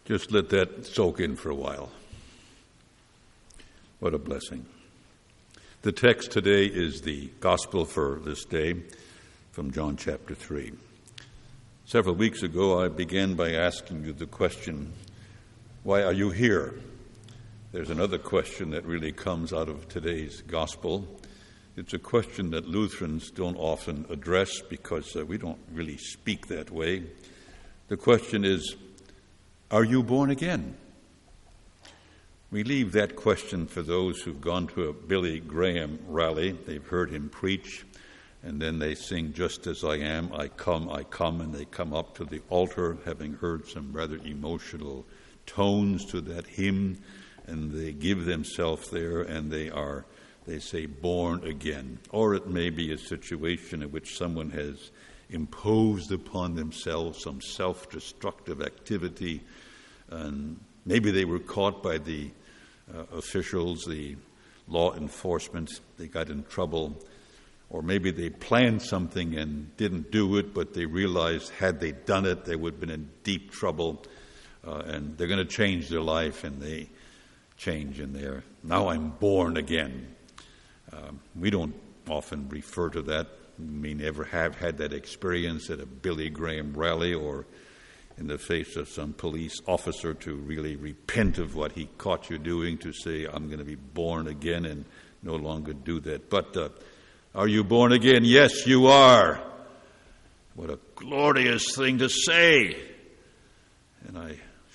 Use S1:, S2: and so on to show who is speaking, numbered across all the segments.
S1: Just let that soak in for a while. What a blessing. The text today is the gospel for this day from John chapter 3. Several weeks ago, I began by asking you the question, why are you here? There's another question that really comes out of today's gospel. It's a question that Lutherans don't often address because we don't really speak that way. The question is, are you born again? We leave that question for those who've gone to a Billy Graham rally. They've heard him preach, and then they sing, "Just as I am, I come," and they come up to the altar, having heard some rather emotional tones to that hymn, and they give themselves there, and they say, born again. Or it may be a situation in which someone has imposed upon themselves some self-destructive activity, and maybe they were caught by the officials, the law enforcement, they got in trouble, or maybe they planned something and didn't do it, but they realized had they done it, they would have been in deep trouble, and they're going to change their life, and they change, and they're, now I'm born again. We don't often refer to that. We never have had that experience at a Billy Graham rally or in the face of some police officer to really repent of what he caught you doing, to say, I'm going to be born again and no longer do that. But are you born again? Yes, you are. What a glorious thing to say. And I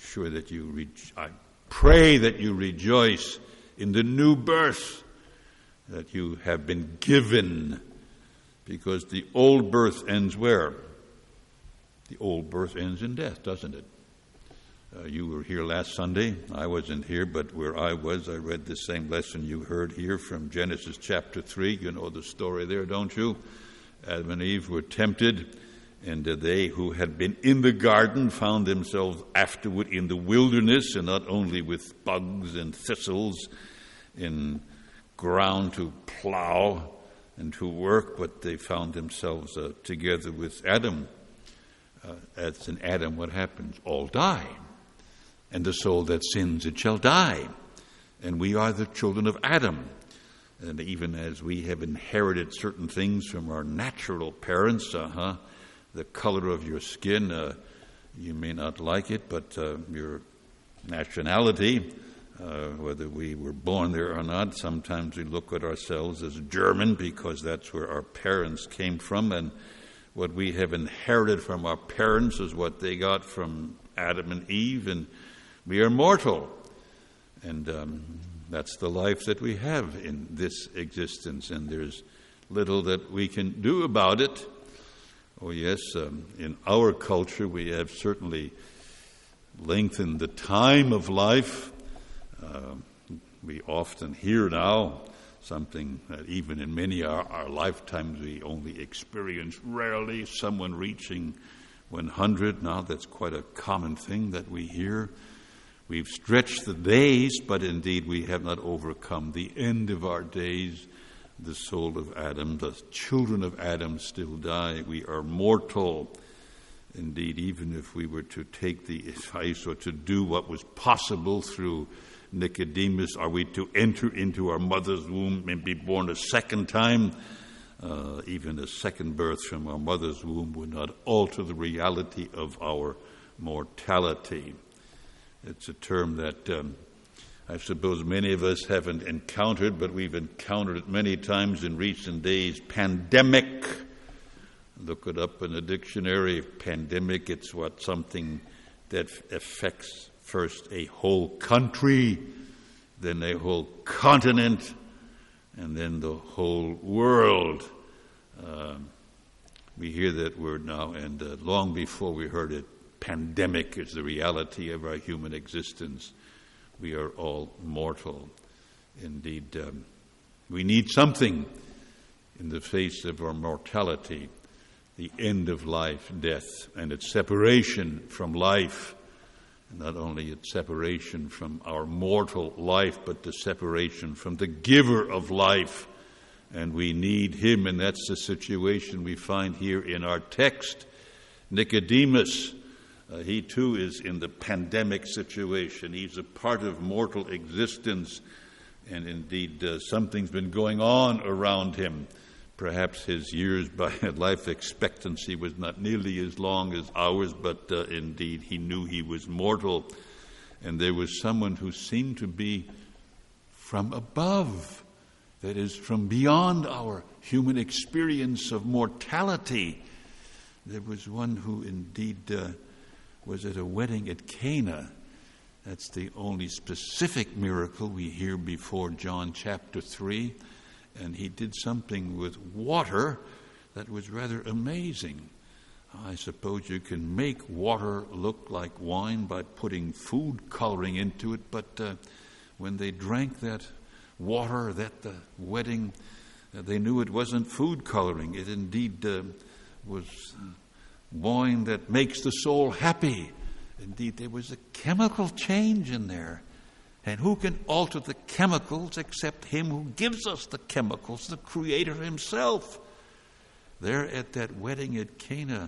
S1: pray that you rejoice in the new birth that you have been given, because the old birth ends where? The old birth ends in death, doesn't it? You were here last Sunday. I wasn't here, but where I was, I read the same lesson you heard here from Genesis chapter 3. You know the story there, don't you? Adam and Eve were tempted, and they who had been in the garden found themselves afterward in the wilderness, and not only with bugs and thistles in ground to plow and to work, but they found themselves together with Adam. As in Adam, what happens? All die. And the soul that sins, it shall die. And we are the children of Adam. And even as we have inherited certain things from our natural parents, the color of your skin, you may not like it, but your nationality, whether we were born there or not, sometimes we look at ourselves as German because that's where our parents came from, and what we have inherited from our parents is what they got from Adam and Eve, and we are mortal. And that's the life that we have in this existence, and there's little that we can do about it. Oh yes, in our culture we have certainly lengthened the time of life. We often hear now something that even in many of our lifetimes we only experience rarely, someone reaching 100. Now that's quite a common thing that we hear. We've stretched the days, but indeed we have not overcome the end of our days. The soul of Adam, the children of Adam still die. We are mortal. Indeed, even if we were to take the advice or to do what was possible through Nicodemus, are we to enter into our mother's womb and be born a second time? Even a second birth from our mother's womb would not alter the reality of our mortality. It's a term that I suppose many of us haven't encountered, but we've encountered it many times in recent days. Pandemic. Look it up in the dictionary. Pandemic, it's something that affects first a whole country, then a whole continent, and then the whole world. We hear that word now, and long before we heard it, pandemic is the reality of our human existence. We are all mortal. Indeed, we need something in the face of our mortality, the end of life, death, and its separation from life. Not only its separation from our mortal life, but the separation from the giver of life. And we need him, and that's the situation we find here in our text. Nicodemus, He too is in the pandemic situation. He's a part of mortal existence, and indeed something's been going on around him. Perhaps his years by life expectancy was not nearly as long as ours, but indeed he knew he was mortal. And there was someone who seemed to be from above, that is, from beyond our human experience of mortality. There was one who indeed was at a wedding at Cana. That's the only specific miracle we hear before John chapter 3. And he did something with water that was rather amazing. I suppose you can make water look like wine by putting food coloring into it, but when they drank that water at the wedding, they knew it wasn't food coloring. It indeed was wine that makes the soul happy. Indeed, there was a chemical change in there. And who can alter the chemicals except him who gives us the chemicals, the Creator himself? There at that wedding at Cana,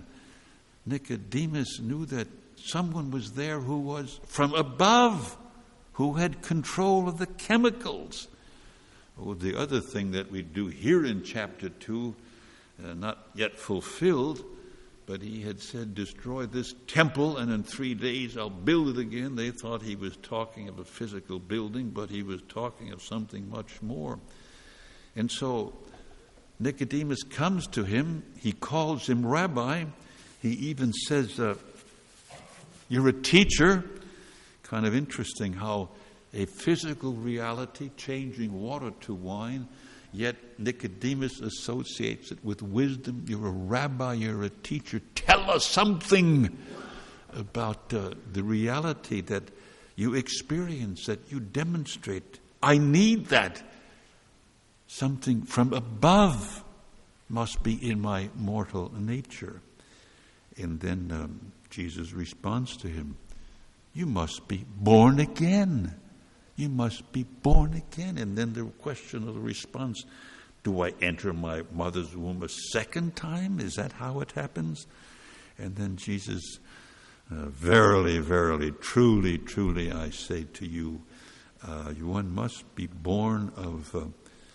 S1: Nicodemus knew that someone was there who was from above, who had control of the chemicals. Oh, the other thing that we do here in chapter 2, not yet fulfilled, but he had said, destroy this temple and in 3 days I'll build it again. They thought he was talking of a physical building, but he was talking of something much more. And so Nicodemus comes to him. He calls him rabbi. He even says, you're a teacher. Kind of interesting how a physical reality, changing water to wine, yet Nicodemus associates it with wisdom. You're a rabbi, you're a teacher. Tell us something about the reality that you experience, that you demonstrate. I need that. Something from above must be in my mortal nature. And then Jesus responds to him, you must be born again. You must be born again. And then the question of the response, do I enter my mother's womb a second time? Is that how it happens? And then Jesus, verily, verily, truly, truly, I say to you, one must be born of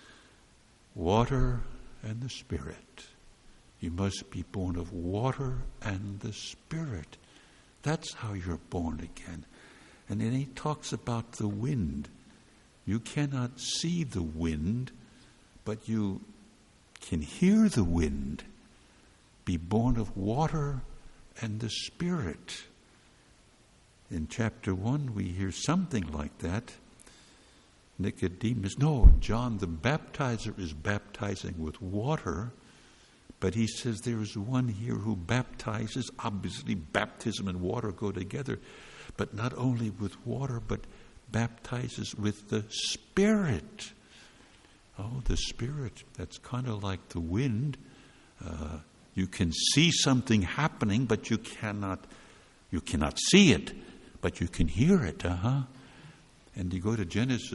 S1: water and the Spirit. You must be born of water and the Spirit. That's how you're born again. And then he talks about the wind. You cannot see the wind, but you can hear the wind. Be born of water and the Spirit. In chapter 1, we hear something like that. John the Baptizer is baptizing with water, but he says there is one here who baptizes. Obviously, baptism and water go together, but not only with water, but baptizes with the Spirit. Oh, the Spirit. That's kind of like the wind. You can see something happening, but you cannot see it, but you can hear it. And you go to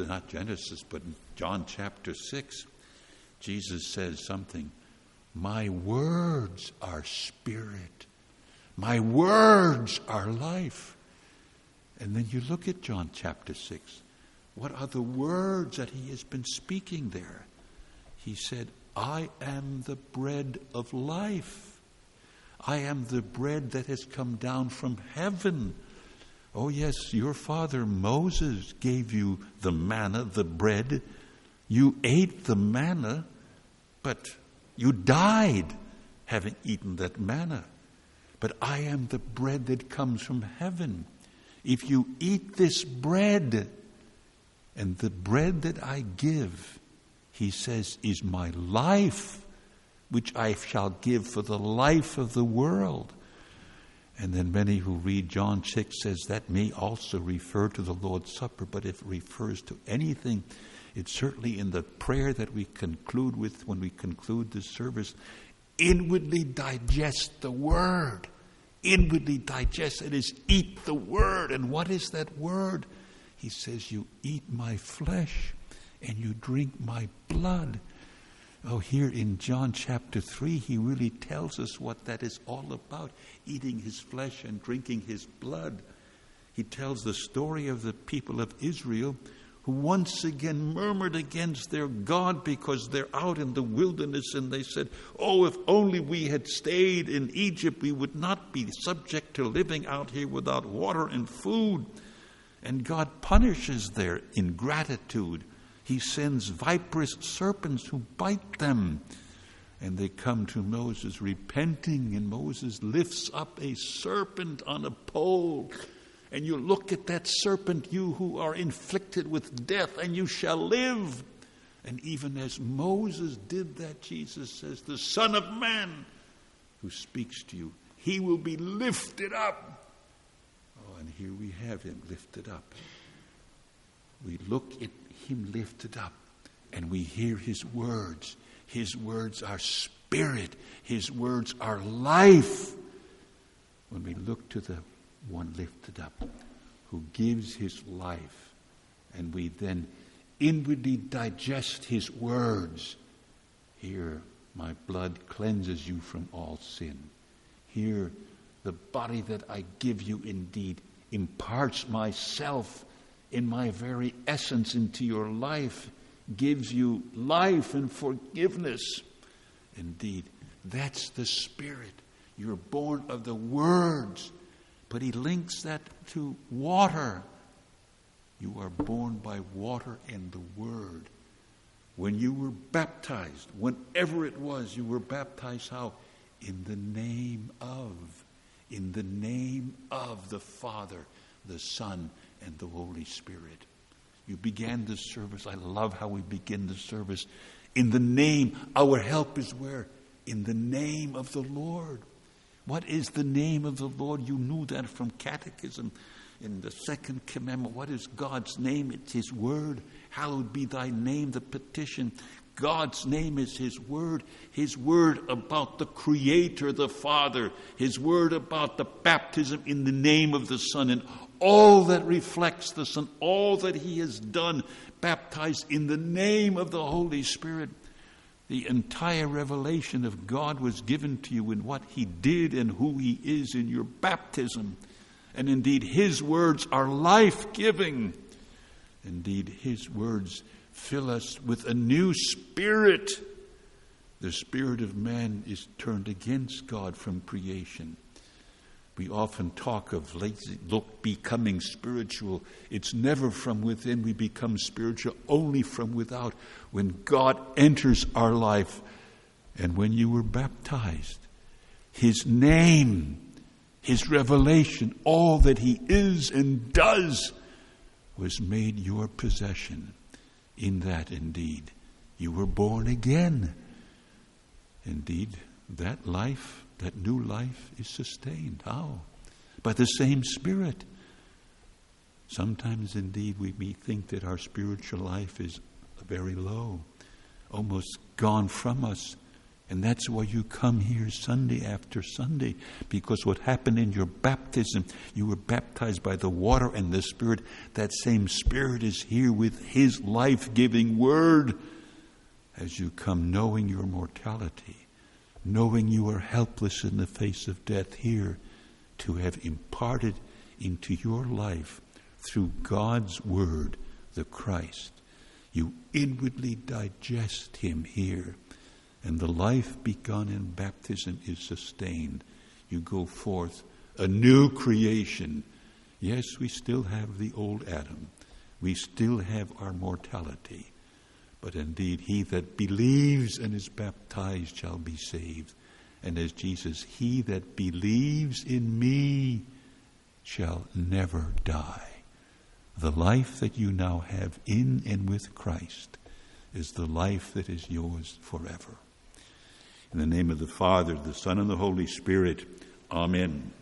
S1: John chapter 6, Jesus says something. My words are spirit. My words are life. And then you look at John chapter 6. What are the words that he has been speaking there? He said, I am the bread of life. I am the bread that has come down from heaven. Oh yes, your father Moses gave you the manna, the bread. You ate the manna, but you died having eaten that manna. But I am the bread that comes from heaven. If you eat this bread, and the bread that I give, he says, is my life, which I shall give for the life of the world. And then many who read John 6 says that may also refer to the Lord's Supper, but if it refers to anything, it's certainly in the prayer that we conclude with when we conclude this service. Inwardly digest the word. Inwardly digest, it is eat the word. And what is that word? He says, you eat my flesh and you drink my blood. Oh, here in John chapter 3, he really tells us what that is all about, eating his flesh and drinking his blood. He tells the story of the people of Israel who once again murmured against their God because they're out in the wilderness, and they said, oh, if only we had stayed in Egypt, we would not be subject to living out here without water and food. And God punishes their ingratitude. He sends viperous serpents who bite them. And they come to Moses repenting, and Moses lifts up a serpent on a pole. And you look at that serpent, you who are inflicted with death, and you shall live. And even as Moses did that, Jesus says, the Son of Man who speaks to you, he will be lifted up. Oh, and here we have him lifted up. We look at him lifted up, and we hear his words. His words are spirit. His words are life. When we look to the one lifted up, who gives his life, and we then inwardly digest his words. Here, my blood cleanses you from all sin. Here, the body that I give you indeed imparts myself in my very essence into your life, gives you life and forgiveness. Indeed, that's the Spirit. You're born of the words. But he links that to water. You are born by water and the Word. When you were baptized, whenever it was, you were baptized how? In the name of the Father, the Son, and the Holy Spirit. You began the service. I love how we begin the service. In the name, our help is where? In the name of the Lord. What is the name of the Lord? You knew that from catechism in the second commandment. What is God's name? It's his word. Hallowed be thy name, the petition. God's name is his word. His word about the Creator, the Father. His word about the baptism in the name of the Son. And all that reflects the Son, all that he has done, baptized in the name of the Holy Spirit. The entire revelation of God was given to you in what he did and who he is in your baptism. And indeed, his words are life-giving. Indeed, his words fill us with a new spirit. The spirit of man is turned against God from creation. We often talk of becoming spiritual. It's never from within. We become spiritual only from without. When God enters our life, and when you were baptized, his name, his revelation, all that he is and does was made your possession. In that, indeed, you were born again. Indeed, that life, that new life is sustained. How? By the same Spirit. Sometimes, indeed, we may think that our spiritual life is very low, almost gone from us. And that's why you come here Sunday after Sunday, because what happened in your baptism, you were baptized by the water and the Spirit. That same Spirit is here with his life-giving word as you come knowing your mortality, knowing you are helpless in the face of death here, to have imparted into your life through God's word, the Christ. You inwardly digest him here. And the life begun in baptism is sustained. You go forth a new creation. Yes, we still have the old Adam. We still have our mortality. But indeed, he that believes and is baptized shall be saved. And as Jesus, he that believes in me shall never die. The life that you now have in and with Christ is the life that is yours forever. In the name of the Father, the Son, and the Holy Spirit, Amen.